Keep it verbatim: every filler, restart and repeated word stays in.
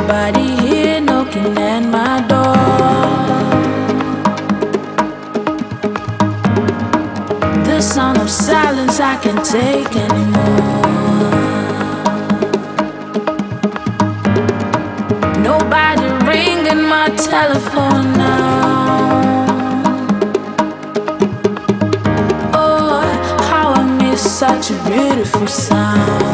nobody here knocking at my door. The sound of silence I can't take anymore. Nobody ringing my telephone now. Oh, how I miss such a beautiful sound.